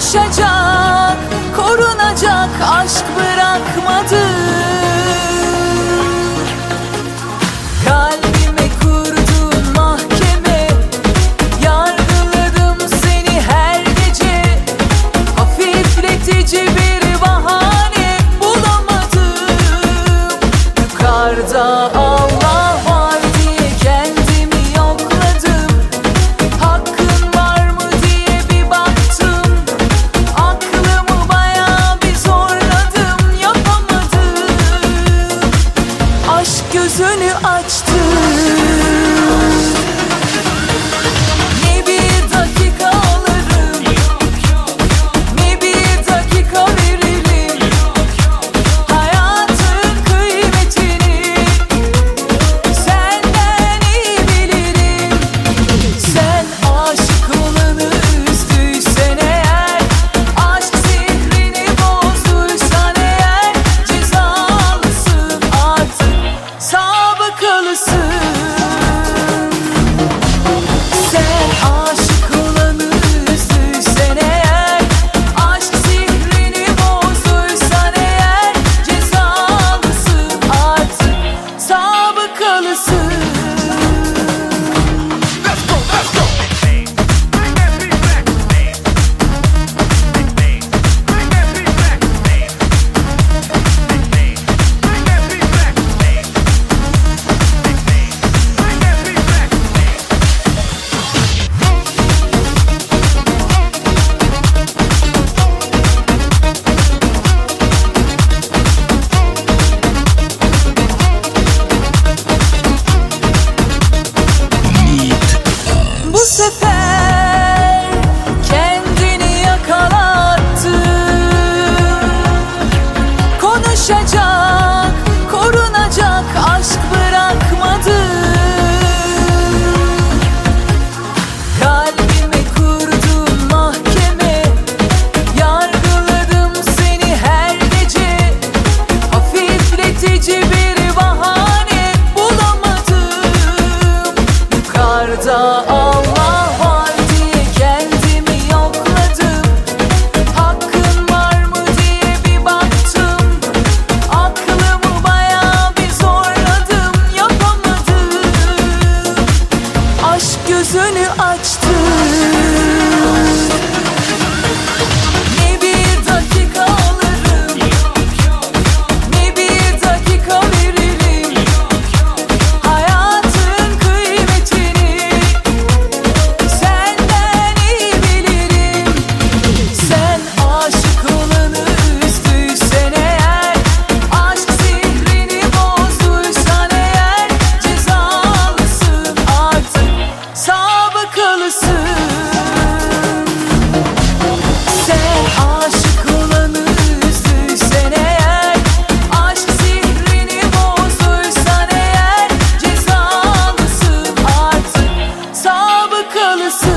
konuşacak, korunacak aşk bırakmadı. Kalbime kurdun mahkeme, yargıladım seni her gece. Hafifletici bir bahane bulamadım. Yukarıda Allah var diye kendimi yokladım. Hakkın var mı diye bir baktım. Aklımı bayağı bir zorladım, yapamadım. Aşk gözünü açtı. Ne bir dakika alırım, ne bir dakika veririm. Hayatın kıymetini senden iyi bilirim. Sen aşık olanı üzdüysen eğer, aşk sihrini bozduysan eğer, cezalısın artık, sabıkalısın. Sen aşık olanı üzdüysen eğer, aşk sihrini bozduysan eğer, cezalısın artık, sabıkalısın. Bu sefer kendini yakalattı. Konuşacak, korunacak aşk bırakmadı. Kalbime kurdun mahkeme, yargıladım seni her gece. Hafifletici bir bahane bulamadım. Yukarıda Allah var diye kendimi yokladım. Hakkın var mı diye bir baktım. Aklımı bayağı bir zorladım, yapamadım. Aşk gözünü açtı. Ne bir dakika alırım, ne bir dakika veririm. Hayatın kıymetini senden iyi bilirim. Sen aşık olanı üzdüysen eğer, aşk sihrini bozduysan eğer, cezalısın artık, sabıkalısın. Sen aşık olanı üzdüysen eğer, aşk sihrini bozduysan eğer, cezalısın artık, sabıkalısın.